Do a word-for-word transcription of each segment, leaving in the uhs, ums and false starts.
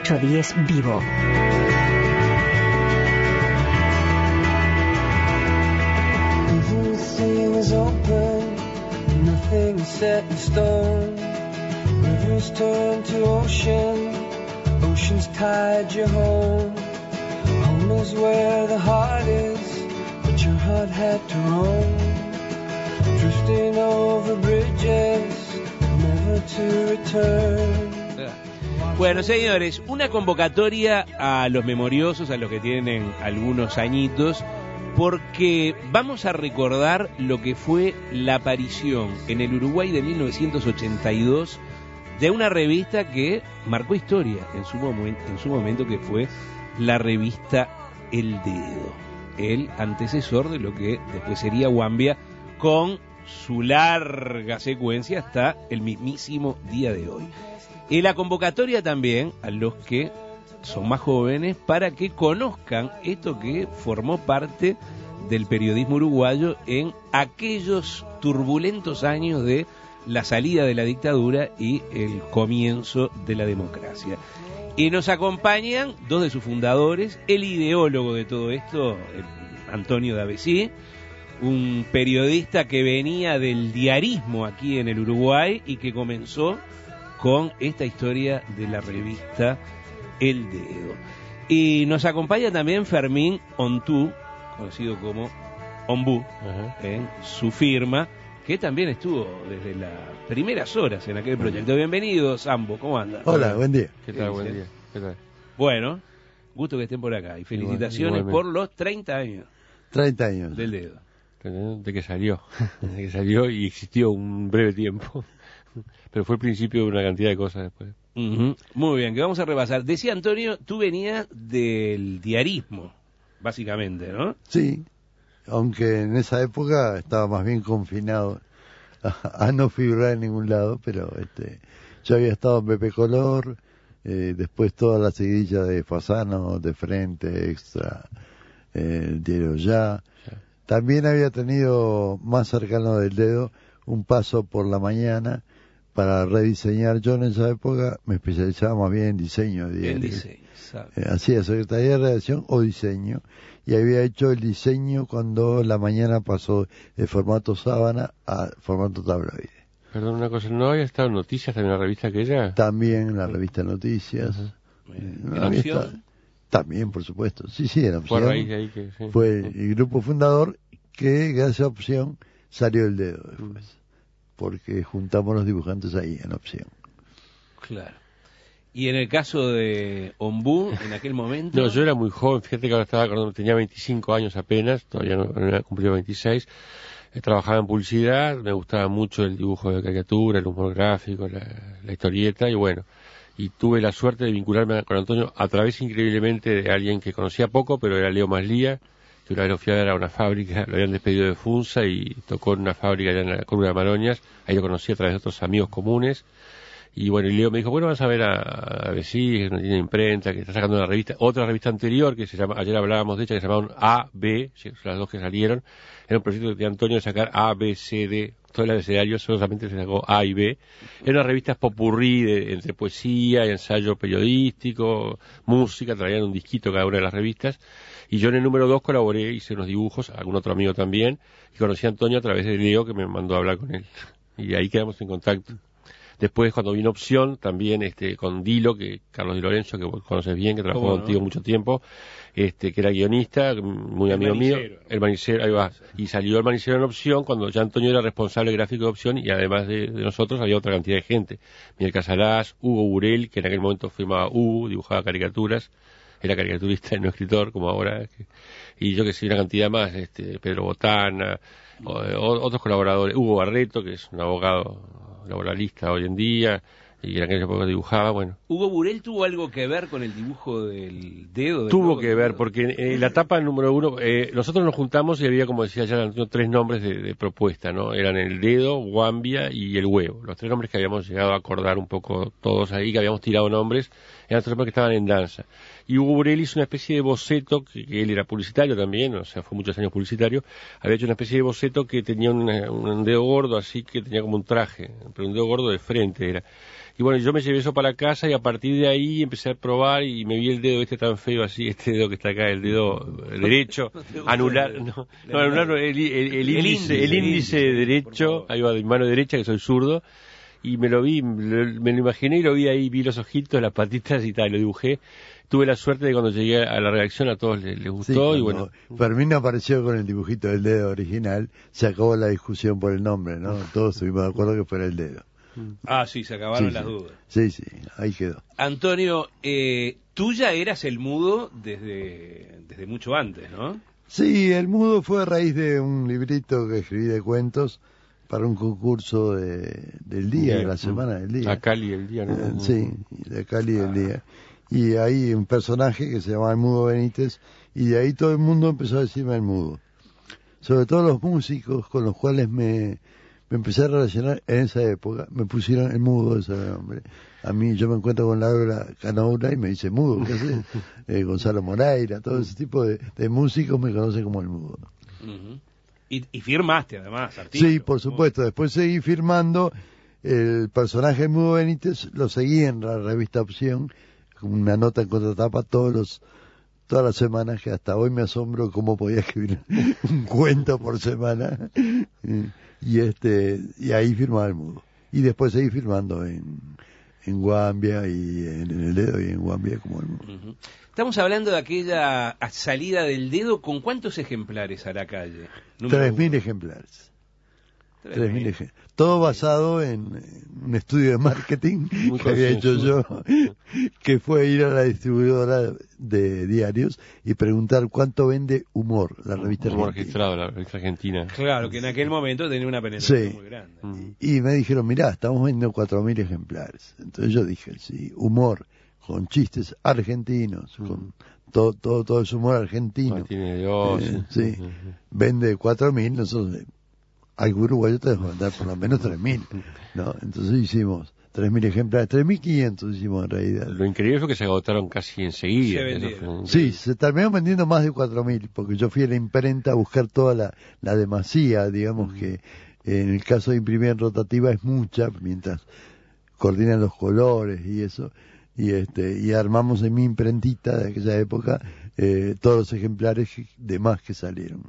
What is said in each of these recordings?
ocho diez Vivo. Set in stone, rivers turn to ocean, ocean's tide you home. Home is where the heart is, but your heart had to roam. Drifting over bridges, never to return. Bueno, señores, una convocatoria a los memoriosos, a los que tienen algunos añitos, porque vamos a recordar lo que fue la aparición en el Uruguay de mil novecientos ochenta y dos de una revista que marcó historia en su momento, en su momento que fue la revista El Dedo, el antecesor de lo que después sería Guambia, con su larga secuencia hasta el mismísimo día de hoy. Y la convocatoria también a los que son más jóvenes para que conozcan esto que formó parte del periodismo uruguayo en aquellos turbulentos años de la salida de la dictadura y el comienzo de la democracia. Y nos acompañan dos de sus fundadores, el ideólogo de todo esto, Antonio D'Avesí, un periodista que venía del diarismo aquí en el Uruguay y que comenzó con esta historia de la revista El Dedo. Y nos acompaña también Fermín Ontú, conocido como Ombú, uh-huh. en su firma, que también estuvo desde las primeras horas en aquel proyecto. Bienvenidos ambos, ¿cómo andan? Hola, buen día. ¿Qué tal? Buen día. ¿Qué tal? Bueno, gusto que estén por acá y felicitaciones Igual, por los treinta años. treinta años. Del Dedo. De que salió, de que salió y existió un breve tiempo. Pero fue el principio de una cantidad de cosas después. Uh-huh. Muy bien, que vamos a repasar. Decía Antonio, tú venías del diarismo, básicamente, ¿no? Sí, aunque en esa época estaba más bien confinado a, a no figurar en ningún lado, pero este, yo había estado en Pepe Color, eh, después toda la seguidilla de Fasano, De Frente, Extra, eh, el Diario Ya. ya. También había tenido, más cercano del Dedo, un paso por la mañana para rediseñar. Yo en esa época me especializaba más bien en diseño de diario. diseño, eh, hacía secretaría de redacción o diseño, y había hecho el diseño cuando la mañana pasó de formato sábana a formato tabloide. Perdón, una cosa, ¿no había estado en Noticias también la revista aquella? También en la revista Noticias. Uh-huh. eh, ¿En no, Opción? Está, también, por supuesto. Sí, sí, en Opción. Fue a raíz de ahí que, sí. Fue el grupo fundador que, gracias a Opción, salió El Dedo después. Uh-huh. Porque juntamos los dibujantes ahí en Opción. Claro. Y en el caso de Ombú, en aquel momento... No, yo era muy joven, fíjate que ahora estaba, cuando tenía veinticinco años apenas, todavía no, no había cumplido veintiséis, eh, trabajaba en publicidad, me gustaba mucho el dibujo de caricatura, el humor gráfico, la, la historieta, y bueno, y tuve la suerte de vincularme con Antonio a través increíblemente de alguien que conocía poco, pero era Leo Maslía, que una vez lo fui a ver a una fábrica, lo habían despedido de Funza y tocó en una fábrica allá en la Curva de Maroñas, ahí lo conocí a través de otros amigos comunes, y bueno, y Leo me dijo, bueno, vas a ver a, a Besí, que no tiene imprenta, que está sacando una revista, otra revista anterior, que se llama, ayer hablábamos de ella, que se llamaban A, B, son las dos que salieron, era un proyecto de Antonio de sacar A, B, C, D, todo el abecedario solamente se sacó A y B, era una revista popurrí de, entre poesía, ensayo periodístico, música, traían un disquito cada una de las revistas, y yo en el número dos colaboré, hice unos dibujos, algún otro amigo también, y conocí a Antonio a través de Leo, que me mandó a hablar con él. Y ahí quedamos en contacto. Después, cuando vino Opción, también este con Dilo, que Carlos Di Lorenzo, que vos conoces bien, que trabajó ¿Cómo contigo no? mucho tiempo, este que era guionista, muy el amigo manicero. mío. El manicero, ahí va. Y salió el manicero en Opción, cuando ya Antonio era responsable gráfico de Opción, y además de, de nosotros había otra cantidad de gente. Miguel Casalás, Hugo Burel, que en aquel momento firmaba Hugo, dibujaba caricaturas, era caricaturista y no escritor, como ahora, y yo que sé, una cantidad más, este Pedro Botana, o, o, otros colaboradores, Hugo Barreto, que es un abogado laboralista hoy en día, y en aquella época dibujaba, bueno. ¿Hugo Burel tuvo algo que ver con el dibujo del dedo? Del Tuvo logo, que ver, dedo? porque eh, la etapa número uno, eh, nosotros nos juntamos y había, como decía ya Antonio, tres nombres de, de propuesta, ¿no? Eran el dedo, Guambia y el huevo. Los tres nombres que habíamos llegado a acordar un poco todos ahí, que habíamos tirado nombres, eran tres nombres que estaban en danza. Y Hugo Burel hizo una especie de boceto, que, que él era publicitario también, o sea, fue muchos años publicitario, había hecho una especie de boceto que tenía una, un dedo gordo, así que tenía como un traje, pero un dedo gordo de frente era. Y bueno, yo me llevé eso para casa y a partir de ahí empecé a probar y me vi el dedo este tan feo así, este dedo que está acá, el dedo derecho, anular, no, no anular, no, el, el, el, el índice, el índice derecho, ahí va, de mi mano derecha, que soy zurdo, y me lo vi, me lo imaginé y lo vi ahí, vi los ojitos, las patitas y tal, lo dibujé. Tuve la suerte de cuando llegué a la redacción a todos les, les gustó sí, y bueno. Fermín apareció con el dibujito del dedo original, se acabó la discusión por el nombre, ¿no? Todos estuvimos de acuerdo que fuera el dedo. Ah, sí, se acabaron sí, las sí. dudas. Sí, sí, ahí quedó. Antonio, eh, tú ya eras el mudo desde, desde mucho antes, ¿no? Sí, el mudo fue a raíz de un librito que escribí de cuentos para un concurso de, del día, día, de la semana del día. A Cali el día, ¿no? Eh, sí, de Cali del día. Y ahí un personaje que se llamaba el Mudo Benítez, y de ahí todo el mundo empezó a decirme el mudo. Sobre todo los músicos con los cuales me, me empecé a relacionar en esa época, me pusieron el mudo ese nombre. A mí yo me encuentro con Laura Canoura y me dice mudo, ¿qué haces? Eh, Gonzalo Moreira, todo ese tipo de, de músicos me conocen como el mudo. Uh-huh. y, y firmaste además, artículos. Sí, por supuesto, después seguí firmando, el personaje del Mudo Benítez lo seguí en la revista Opción, con una nota en contratapa todos los todas las semanas, que hasta hoy me asombro cómo podía escribir un cuento por semana, y este y ahí firmaba el mudo. Y después seguí firmando en, en Guambia y en, en el dedo y en Guambia como el mudo. Uh-huh. Estamos hablando de aquella salida del dedo, ¿con cuántos ejemplares a la calle? Tres mil ejemplares. Tres mil ejemplares. Todo basado en, en un estudio de marketing Muy que había hecho yo, concienzudo. que fue ir a la distribuidora de diarios y preguntar cuánto vende Humor, la revista Humor argentina. registrado, la revista argentina. Claro, que en aquel momento tenía una penetración Sí. muy grande. Mm. Y me dijeron, mirá, estamos vendiendo cuatro mil ejemplares. Entonces yo dije, sí, Humor, con chistes argentinos, Mm. con todo, todo, todo ese humor argentino. Martínez de Oz. Eh, sí, vende cuatro mil, nosotros, algo uruguayo te dejó vender por lo menos tres mil, ¿no? Entonces hicimos tres mil ejemplares, tres mil quinientos hicimos en realidad. Lo increíble fue que se agotaron casi enseguida. Se Eso vendieron. fue un- Sí, se terminó vendiendo más de cuatro mil, porque yo fui a la imprenta a buscar toda la, la demasía, digamos que en el caso de imprimir en rotativa es mucha, mientras coordinan los colores y eso, y este y armamos en mi imprentita de aquella época eh, todos los ejemplares de más que salieron.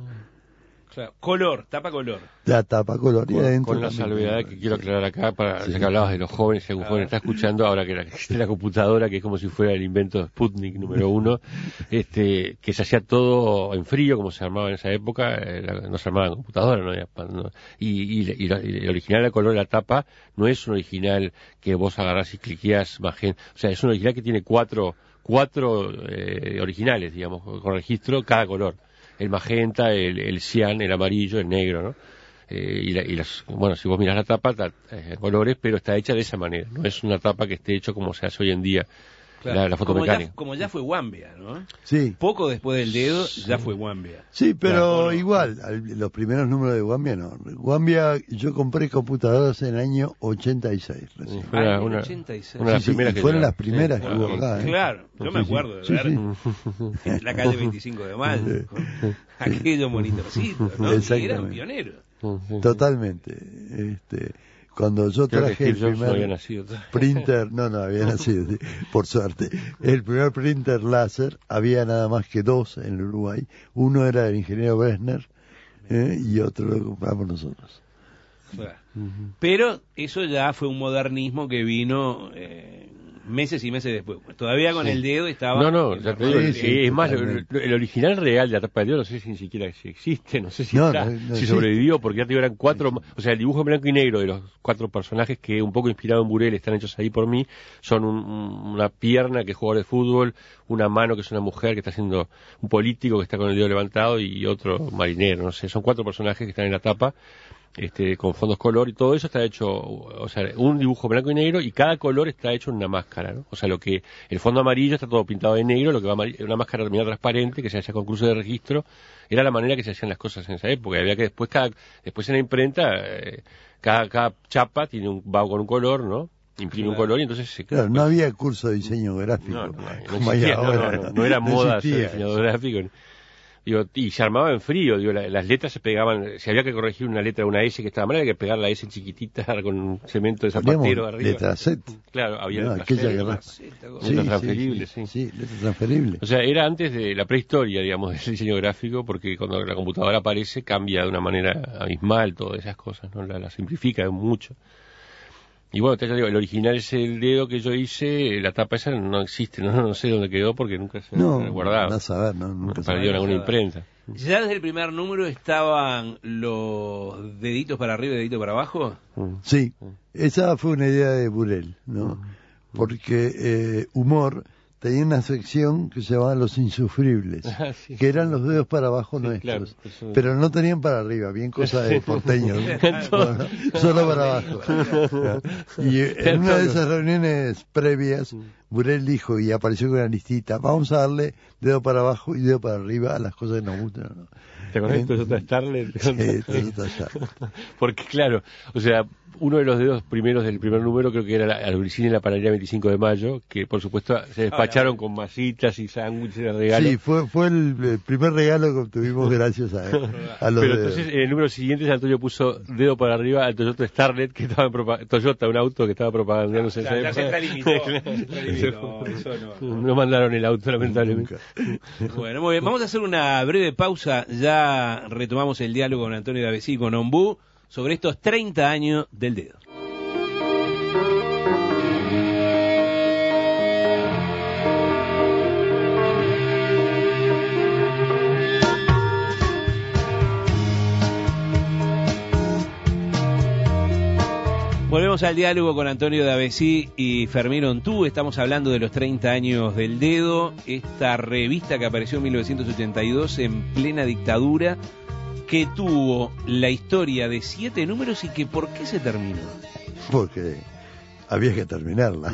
Claro. Color, tapa color. La tapa color y Con, adentro con la también. salvedad que quiero Sí. aclarar acá, para, Sí. ya que hablabas de los jóvenes, si algún Ah. joven está escuchando, ahora que la- existe la computadora, que es como si fuera el invento de Sputnik número uno, este, que se hacía todo en frío, como se armaba en esa época, eh, la- no se armaba en computadora, no había pan- no. y, y, y la- y el original de color de la tapa no es un original que vos agarrás y cliqueás magenta, o sea, es un original que tiene cuatro, cuatro eh, originales, digamos, con registro cada color. El magenta, el, el cian, el amarillo, el negro, ¿no? Eh, y, la- y las, bueno, si vos mirás la tapa, está, eh, colores, pero está hecha de esa manera. No es una tapa que esté hecho como se hace hoy en día, Claro. la, la como, fotomecánica. ya, como ya fue Guambia, ¿no? Sí, Poco después del dedo ya fue Guambia. sí, pero Claro, ¿no? igual, al- los primeros números de Guambia no. Guambia, yo compré computadoras en el año ochenta y seis. recién. Fue una, Ah, en una, ochenta y seis. una de las Sí, sí, primeras y que fueron llegaron. las primeras Sí, que hubo acá, ¿eh? Claro, yo me Sí, acuerdo de sí, ver sí. en la calle veinticinco de mayo, con aquellos monitorcitos, ¿no? Y eran Exactamente. pioneros. Sí, sí. Totalmente. Este, cuando yo Creo que traje el Steve Jobs no había primer nacido todavía. printer, no, no había nacido, sí, por suerte. El primer printer láser, había nada más que dos en el Uruguay. Uno era el ingeniero Bresner eh, y otro lo compramos nosotros. Claro. Ujú. Pero eso ya fue un modernismo que vino eh, meses y meses después. Todavía con Sí. el dedo estaba... No, no, en ya la te digo, rueda sí, del eh, dedo. es más, totalmente. el, el original real de la tapa de dedo no sé si ni siquiera si existe, no sé si, No, está, no, no, si sí. sobrevivió, porque ya te digo, eran cuatro, o sea, el dibujo en blanco y negro de los cuatro personajes que un poco inspirado en Burel están hechos ahí por mí, son un- un- una pierna que es jugador de fútbol, una mano que es una mujer que está haciendo un político que está con el dedo levantado y otro marinero, no sé, son cuatro personajes que están en la tapa. Este, con fondos color y todo eso está hecho, o sea, un dibujo blanco y negro y cada color está hecho en una máscara, ¿no? O sea, lo que, el fondo amarillo está todo pintado de negro, lo que va amari- una máscara media transparente que se hacía con cruce de registro, era la manera que se hacían las cosas en esa época, había que después cada, después en la imprenta, eh, cada, cada chapa tiene un, va con un color, ¿no? Imprime un Claro. color y entonces se Claro, no había curso de diseño gráfico. no, no, no como hay existía, no, ahora, no, no, no era moda ser existía. diseñador gráfico. Digo, y se armaba en frío, digo, la, las letras se pegaban, si había que corregir una letra, una S que estaba mal, había que pegar la S chiquitita con un cemento de zapatero arriba. Letra Z. Claro, había no, letras aquella Z, guerra. letras sí, transferibles, sí, sí. Sí, letras transferibles. O sea, era antes de la prehistoria, digamos, del diseño gráfico, porque cuando la computadora aparece cambia de una manera abismal todas esas cosas, ¿no? La, la simplifica mucho. Y bueno, te digo, el original es el dedo que yo hice, la tapa esa no existe, no, no sé dónde quedó porque nunca se no, guardaba. No, a saber, no, nunca se perdió en alguna imprenta. ¿Ya desde el primer número estaban los deditos para arriba y deditos para abajo? Sí, esa fue una idea de Burel, ¿no? Porque eh, Humor tenía una sección que se llamaba Los Insufribles, ah, sí, que eran los dedos para abajo sí, nuestros, claro, eso... pero no tenían para arriba, bien cosa de porteños, bueno, solo para abajo. Y en una de esas reuniones previas, Burel dijo, y apareció con una listita, vamos a darle dedo para abajo y dedo para arriba a las cosas que nos gustan, ¿no? ¿Te acuerdas de Toyota Starlet? Sí, Toyota Starlet. Porque claro, o sea, uno de los dedos primeros del primer número creo que era la Albricina y la panadería veinticinco de mayo, que por supuesto se despacharon con masitas y sándwiches de regalo. Sí, fue fue el, el primer regalo que obtuvimos gracias a, a los Pero dedos. Entonces en el número siguiente Antonio puso dedo para arriba al Toyota Starlet, que estaba en Toyota, un auto que estaba propagandándose en esa época. Ya se extralimitó, se extralimitó, eso no. No mandaron el auto, lamentablemente. Bueno, muy bien, vamos a hacer una breve pausa, ya retomamos el diálogo con Antonio D'Avesí y con Ombú sobre estos treinta años del dedo. Volvemos al diálogo con Antonio D'Avesí y Fermín Ontú. Estamos hablando de los treinta años del dedo, esta revista que apareció en mil novecientos ochenta y dos en plena dictadura, que tuvo la historia de siete números y que ¿por qué se terminó? Porque había que terminarla.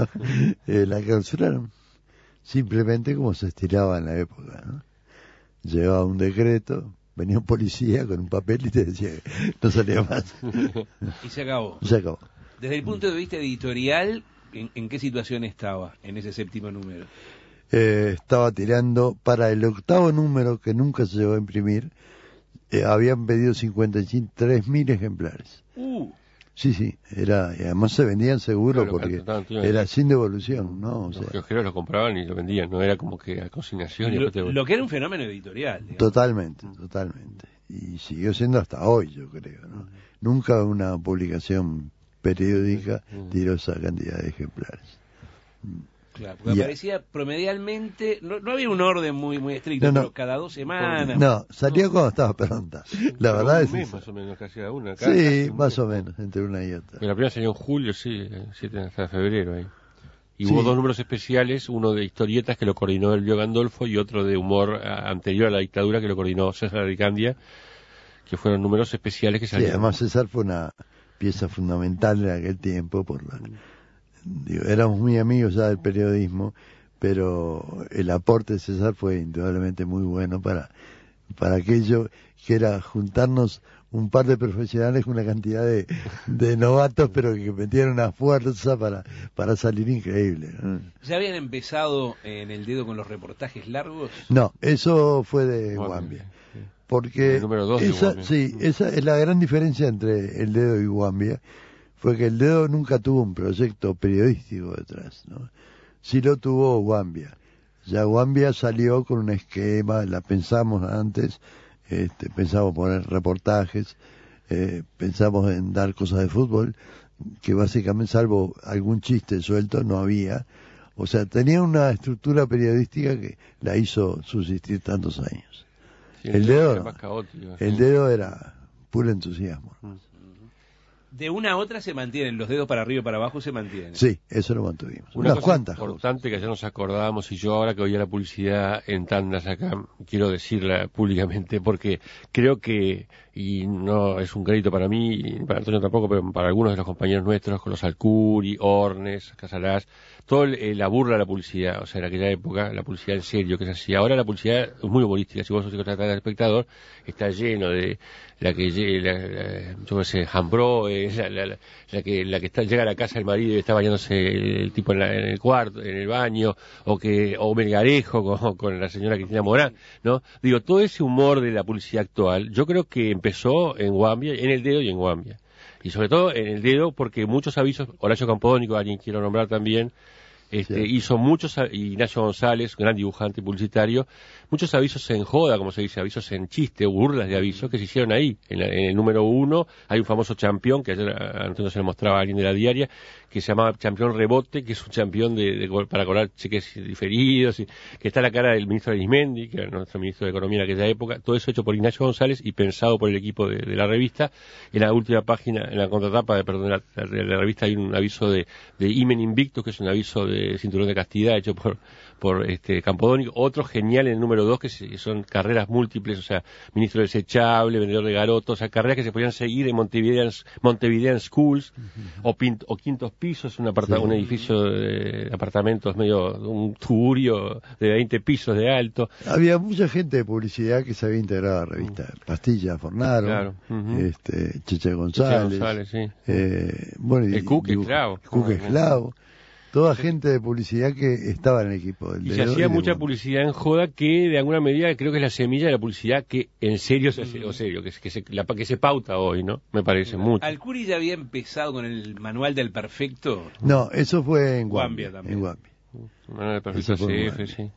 eh, la clausuraron simplemente como se estiraba en la época, ¿no? Llevaba un decreto, venía un policía con un papel y te decía que no salía más. Y se acabó. Se acabó. Desde el punto de vista editorial, ¿en, en qué situación estaba en ese séptimo número? Eh, estaba tirando para el octavo número, que nunca se llegó a imprimir, eh, habían pedido cincuenta y tres mil ejemplares. Uh. Sí, sí, era, y además se vendían seguro, claro, porque era de... sin devolución, ¿no? O sea, los kiosqueros lo compraban y lo vendían, no era como que a consignación. Lo, y te... lo que era un fenómeno editorial. Digamos. Totalmente, totalmente. Y siguió siendo hasta hoy, yo creo, ¿no? Nunca una publicación periódica tiró esa cantidad de ejemplares. Claro, porque y aparecía promedialmente, no, no había un orden muy muy estricto, no, no, pero cada dos semanas. No, salía cuando estaba pronta. La pero verdad un es mes, eso. Más o menos, casi a una. Cada sí, más o menos, entre una y otra. Pero la primera salió en julio, sí, siete hasta febrero ahí. Y sí. Hubo dos números especiales, uno de historietas que lo coordinó Elvio Gandolfo y otro de humor anterior a la dictadura que lo coordinó César Aricandia, que fueron números especiales que salieron. Sí, además César fue una pieza fundamental en aquel tiempo por la... Digo, éramos muy amigos ya del periodismo, pero el aporte de César fue indudablemente muy bueno para, para aquello que era juntarnos un par de profesionales con una cantidad de, de novatos, pero que metían una fuerza para, para salir increíble, ¿no? ¿Ya habían empezado en el dedo con los reportajes largos? No, eso fue de Guambia. Porque esa, de sí, esa es la gran diferencia entre el dedo y Guambia, fue que el dedo nunca tuvo un proyecto periodístico detrás, ¿no? Sí lo tuvo Guambia. Ya Guambia salió con un esquema, la pensamos antes, este, pensamos poner reportajes, eh, pensamos en dar cosas de fútbol, que básicamente, salvo algún chiste suelto, no había. O sea, tenía una estructura periodística que la hizo subsistir tantos años. Sí, el, el dedo, era más caótico, el sí. dedo era puro entusiasmo. Mm. De una a otra se mantienen, los dedos para arriba y para abajo se mantienen. Sí, eso lo mantuvimos. Una Unas cosa cuantas importante cosas. Que ya nos acordábamos, y yo ahora que oía la publicidad en tandas acá, quiero decirla públicamente, porque creo que y no es un crédito para mí, y para Antonio tampoco, pero para algunos de los compañeros nuestros, con los Alcuri, Ornes, Casalás, toda la burla de la publicidad, o sea, en aquella época, la publicidad en serio que se hacía. Ahora la publicidad es muy humorística, si vos sos psicólogo del espectador, está lleno de la que, la, la, yo qué sé, Jambro, eh, la, la, la que, la que está, llega a la casa del marido y está bañándose el, el tipo en, la, en el cuarto, en el baño, o que, o Melgarejo con, con la señora Cristina Morán, ¿no? Digo, todo ese humor de la publicidad actual, yo creo que empezó en Guambia, en El Dedo y en Guambia. Y sobre todo en El Dedo, porque muchos avisos, Horacio Campodónico, a quien quiero nombrar también, Este, sí. hizo muchos, y Ignacio González, gran dibujante publicitario, muchos avisos en joda, como se dice, avisos en chiste, burlas de avisos que se hicieron ahí. En, la, en el número uno hay un famoso campeón, que ayer a Antonio se le mostraba a alguien de la diaria, que se llamaba Campeón Rebote, que es un campeón de, de, para cobrar cheques diferidos, y, que está la cara del ministro Arismendi, que era nuestro ministro de Economía en aquella época, todo eso hecho por Ignacio González y pensado por el equipo de, de la revista. En la última página, en la contratapa de, perdón, la, la, la revista hay un aviso de, de Imen Invictus, que es un aviso de cinturón de castidad hecho por por este Campodónico. Otro genial en el número dos, que, se, que son carreras múltiples, o sea, ministro desechable, vendedor de garotos, o sea, carreras que se podían seguir en Montevidean, Montevidean Schools, uh-huh. o, pint, o quintos pisos, un, aparta, sí. un edificio de apartamentos medio, un tugurio de veinte pisos de alto. Había mucha gente de publicidad que se había integrado a la revista. Uh-huh. Pastilla Fornaro, claro. uh-huh. este, Cheche González, Cheche González sí. eh, bueno, el Cuque Esclavo. Cuque Esclavo. Toda gente de publicidad que estaba en el equipo del Y se hacía mucha mundo. publicidad en joda, que de alguna medida creo que es la semilla de la publicidad que en serio se hace, o serio, que, que, se, la, que se pauta hoy, ¿no? Me parece mucho. ¿Alcuri ya había empezado con el manual del perfecto? No, eso fue en Guambia. Guambia también. En Guambia. El manual del perfecto C F, sí.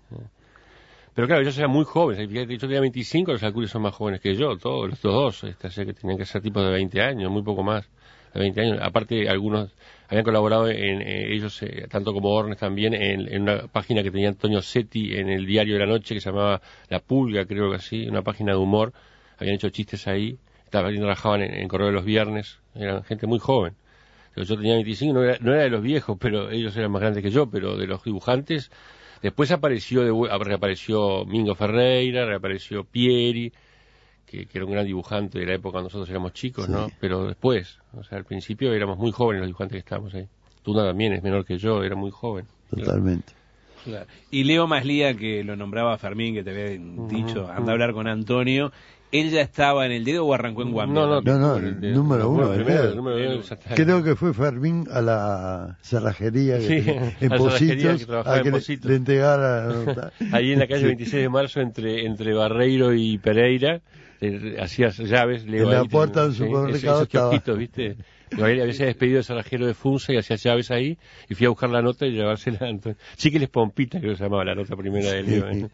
Pero claro, yo era muy joven, yo tenía veinticinco, los Alcuri son más jóvenes que yo, todos, los dos, este, así que tenían que ser tipos de veinte años, muy poco más. De veinte años, aparte algunos habían colaborado en, en ellos, eh, tanto como Ornes también, en, en una página que tenía Antonio Setti en el Diario de la Noche, que se llamaba La Pulga, creo que así, una página de humor, habían hecho chistes ahí, también trabajaban en, en Correo de los Viernes, eran gente muy joven. Yo tenía veinticinco, no era, no era de los viejos, pero ellos eran más grandes que yo, pero de los dibujantes. Después apareció, de, reapareció Mingo Ferreira, reapareció Pieri, Que, que era un gran dibujante de la época cuando nosotros éramos chicos, sí. ¿no? Pero después, o sea, al principio éramos muy jóvenes los dibujantes que estábamos ahí. Tuna también es menor que yo, era muy joven. Totalmente. Claro. Y Leo Maslía, que lo nombraba Fermín, que te había dicho, uh-huh. anda a hablar con Antonio, ¿él ya estaba en El Dedo o arrancó en Guambia? No, no, no, no el número uno. El primero, el número uno creo que fue Fermín a la cerrajería sí, en Positos, que a que en le, le entregara. Ahí en la calle sí. veintiséis de marzo, entre, entre Barreiro y Pereira. Eh, hacías llaves, Leo, en la ahí, puerta del supermercado esos kiosquitos, ¿viste? Gabriel había despedido de cerrajero de Funza y hacía llaves ahí, y fui a buscar la nota y llevársela. Chiquiles Pompita, creo que se llamaba la nota primera de Leo. ¿eh?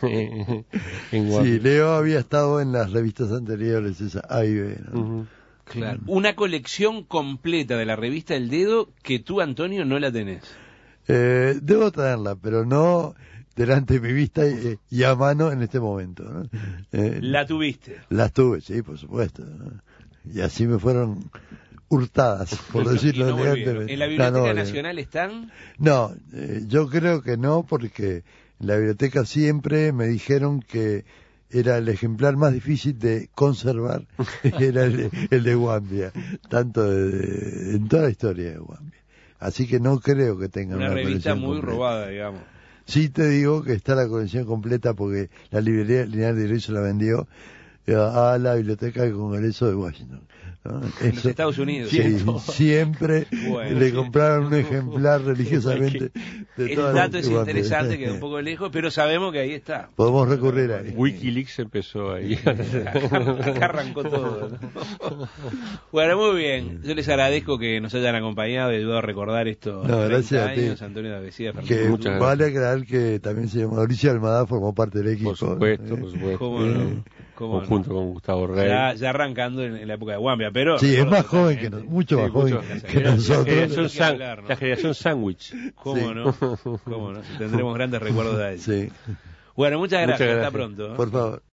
en sí, Leo había estado en las revistas anteriores, esa A y B, ¿no? Uh-huh. Claro. Una colección completa de la revista El Dedo que tú, Antonio, no la tenés. Eh, debo tenerla, pero no delante de mi vista y, y a mano en este momento, ¿no? Eh, ¿La tuviste? Las tuve, sí, por supuesto, ¿no? Y así me fueron hurtadas, por decirlo no elegantemente. ¿En la Biblioteca no, Nacional están? No, eh, yo creo que no, porque en la biblioteca siempre me dijeron que era el ejemplar más difícil de conservar, era el, el de Guambia, tanto de, de, en toda la historia de Guambia. Así que no creo que tengan una, una revista muy completa. robada, digamos. Sí te digo que está la colección completa porque la librería Lineal de Derecho la vendió a la Biblioteca del Congreso de Washington, ¿no? En los Estados Unidos. Sí, siempre bueno, le sí. compraron un ejemplar religiosamente. De el dato es interesante, queda un poco lejos, pero sabemos que ahí está. Podemos recurrir ahí. Wikileaks empezó ahí. Acá arrancó todo, ¿no? Bueno, muy bien. Yo les agradezco que nos hayan acompañado y ayudado a recordar estos no, treinta años. A ti. Antonio Davecía, que vale aclarar que también se llama Mauricio Almada, formó parte del equipo. Por supuesto, ¿eh? por supuesto. ¿Cómo no? ¿Cómo junto no? con Gustavo Rey. Ya, ya arrancando en, en la época de Guambia, pero... Sí, es más joven que nosotros, mucho sí, más joven que, que nosotros. La generación, san, hablar, ¿no? La generación sándwich. ¿Cómo sí. no? ¿Cómo no? Tendremos grandes recuerdos de ahí. Sí. Bueno, muchas gracias. Muchas gracias. Hasta pronto. Por favor.